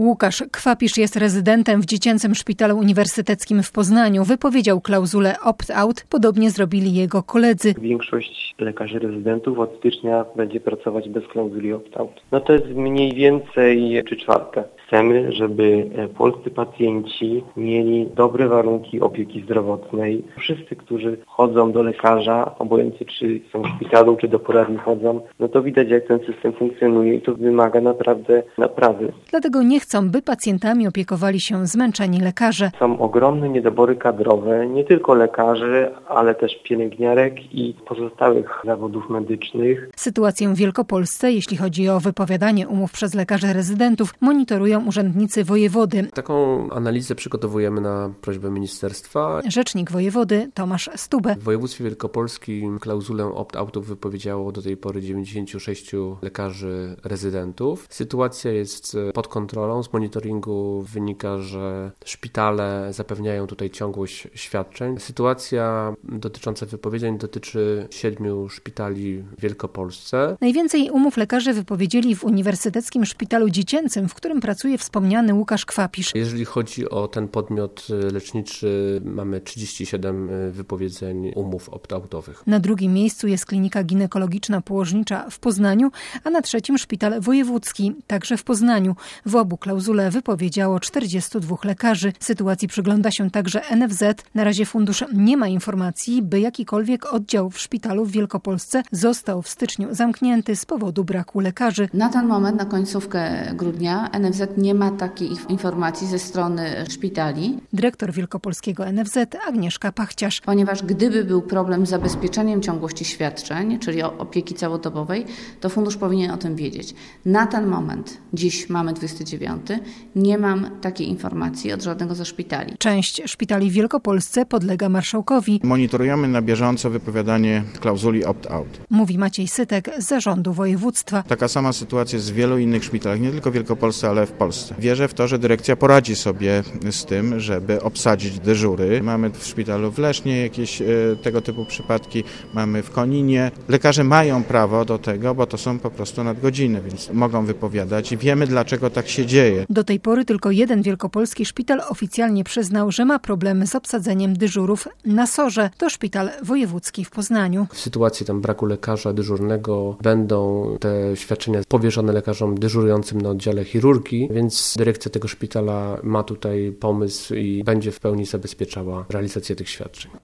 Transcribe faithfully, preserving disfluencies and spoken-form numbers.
Łukasz Kwapisz jest rezydentem w Dziecięcym Szpitalu Uniwersyteckim w Poznaniu. Wypowiedział klauzulę opt-out. Podobnie zrobili jego koledzy. Większość lekarzy rezydentów od stycznia będzie pracować bez klauzuli opt-out. No to jest mniej więcej trzy czwarte. Chcemy, żeby polscy pacjenci mieli dobre warunki opieki zdrowotnej. Wszyscy, którzy chodzą do lekarza, obojętnie czy są w szpitalu, czy do poradni chodzą, no to widać, jak ten system funkcjonuje i to wymaga naprawdę naprawy. Dlatego nie chcą, by pacjentami opiekowali się zmęczeni lekarze. Są ogromne niedobory kadrowe, nie tylko lekarzy, ale też pielęgniarek i pozostałych zawodów medycznych. Sytuację w Wielkopolsce, jeśli chodzi o wypowiadanie umów przez lekarzy rezydentów, monitorują urzędnicy wojewody. Taką analizę przygotowujemy na prośbę ministerstwa. Rzecznik wojewody Tomasz Stubę. W województwie wielkopolskim klauzulę opt-outu wypowiedziało do tej pory dziewięćdziesięciu sześciu lekarzy rezydentów. Sytuacja jest pod kontrolą. Z monitoringu wynika, że szpitale zapewniają tutaj ciągłość świadczeń. Sytuacja dotycząca wypowiedzeń dotyczy siedmiu szpitali w Wielkopolsce. Najwięcej umów lekarzy wypowiedzieli w Uniwersyteckim Szpitalu Dziecięcym, w którym pracuje wspomniany Łukasz Kwapisz. Jeżeli chodzi o ten podmiot leczniczy, mamy trzydzieści siedem wypowiedzeń umów opt-outowych. Na drugim miejscu jest klinika ginekologiczna położnicza w Poznaniu, a na trzecim szpital wojewódzki, także w Poznaniu. W obu klauzule wypowiedziało czterdziestu dwóch lekarzy. Sytuacji przygląda się także N F Z. Na razie fundusz nie ma informacji, by jakikolwiek oddział w szpitalu w Wielkopolsce został w styczniu zamknięty z powodu braku lekarzy. Na ten moment, na końcówkę grudnia, N F Z nie ma takiej informacji ze strony szpitali. Dyrektor wielkopolskiego N F Z Agnieszka Pachciarz. Ponieważ gdyby był problem z zabezpieczeniem ciągłości świadczeń, czyli opieki całodobowej, to fundusz powinien o tym wiedzieć. Na ten moment, dziś mamy dwudziesty dziewiąty, nie mam takiej informacji od żadnego ze szpitali. Część szpitali w Wielkopolsce podlega marszałkowi. Monitorujemy na bieżąco wypowiadanie klauzuli opt-out. Mówi Maciej Sytek z zarządu województwa. Taka sama sytuacja jest w wielu innych szpitalach, nie tylko w Wielkopolsce, ale w Polsce. Wierzę w to, że dyrekcja poradzi sobie z tym, żeby obsadzić dyżury. Mamy w szpitalu w Lesznie jakieś e, tego typu przypadki, mamy w Koninie. Lekarze mają prawo do tego, bo to są po prostu nadgodziny, więc mogą wypowiadać i wiemy, dlaczego tak się dzieje. Do tej pory tylko jeden wielkopolski szpital oficjalnie przyznał, że ma problemy z obsadzeniem dyżurów na sorze. To szpital wojewódzki w Poznaniu. W sytuacji tam braku lekarza dyżurnego będą te świadczenia powierzone lekarzom dyżurującym na oddziale chirurgii, więc dyrekcja tego szpitala ma tutaj pomysł i będzie w pełni zabezpieczała realizację tych świadczeń.